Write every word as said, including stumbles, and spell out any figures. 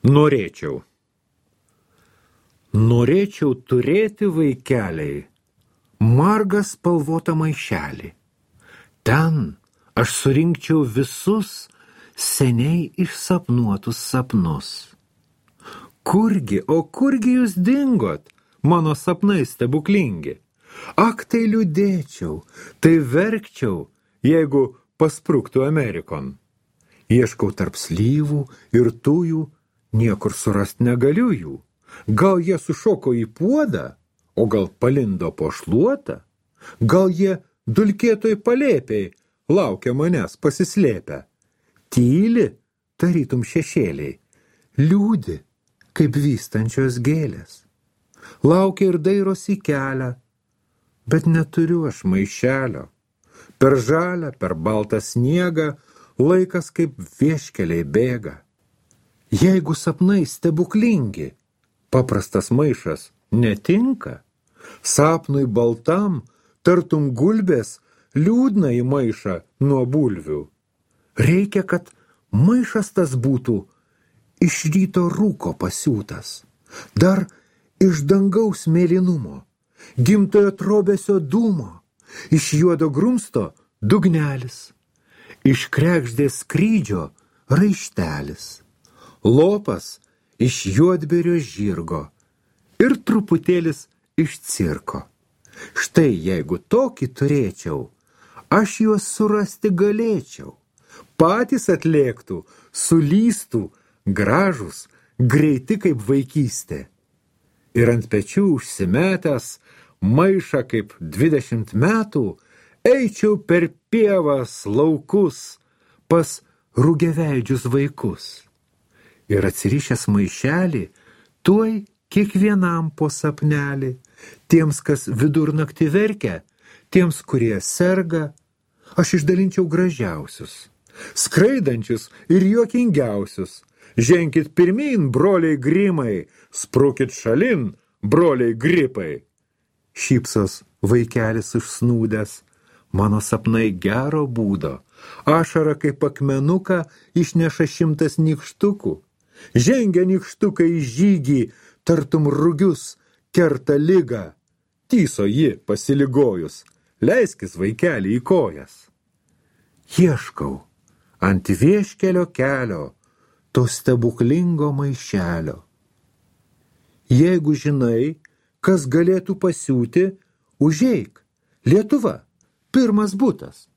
Norėčiau. Norėčiau turėti vaikeliai margą spalvotą maišelį. Ten aš surinkčiau visus seniai išsapnuotus sapnus. Kurgi, o kurgi jūs dingot, mano sapnai stebuklingi? Ak, tai liūdėčiau, tai verkčiau, jeigu paspruktų Amerikon. Ieškau tarp slyvų ir tujų, niekur surast negaliu jų. Gal jie sušoko į puodą, o gal palindo po šluotą? Gal jie dulkėtoj palėpiai laukia manęs pasislėpę? Tyli, tarytum šešėliai, liūdi, kaip vystančios gėlės. Laukia ir dairosi kelią, bet neturiu aš maišelio. Per žalią, per baltą sniegą laikas kaip vieškeliai bėga. Jeigu sapnai stebuklingi, paprastas maišas netinka, sapnui baltam, tartum gulbės, liūdna į maišą nuo bulvių. Reikia, kad maišas tas būtų iš ryto rūko pasiūtas, dar iš dangaus mėlynumo, gimtojo trobesio dūmo, iš juodo grumsto dugnelis, iš kregždės skrydžio raištelis, lopas iš juodberio žirgo ir truputėlis iš cirko. Štai jeigu tokį turėčiau, aš juos surasti galėčiau. Patys atlėktų, sulystų, gražūs, greiti kaip vaikystė. Ir ant pečių užsimetęs, maišą kaip dvidešimt metų, eičiau per pievas, laukus, pas rugiaveidžius vaikus. Ir atsirišęs maišelį, tuoj kiekvienam po sapnelį, tiems, kas vidurnaktį verkia, tiems, kurie serga, aš išdalinčiau gražiausius, skraidančius ir juokingiausius. Ženkit pirmyn, broliai grimai, sprukit šalin, broliai gripai. Šypsos vaikelis užsnūdęs, mano sapnai gero būdo, ašara kaip akmenuką išneša šimtas nykštukų. Žengia nykštukai į žygį, tartum rugius, kerta ligą. Tyso ji pasiligojus, leiskis vaikelį į kojas. Ieškau ant vieškelio kelio to stebuklingo maišelio. Jeigu žinai, kas galėtų pasiūti, užeik. Lietuva, pirmas butas.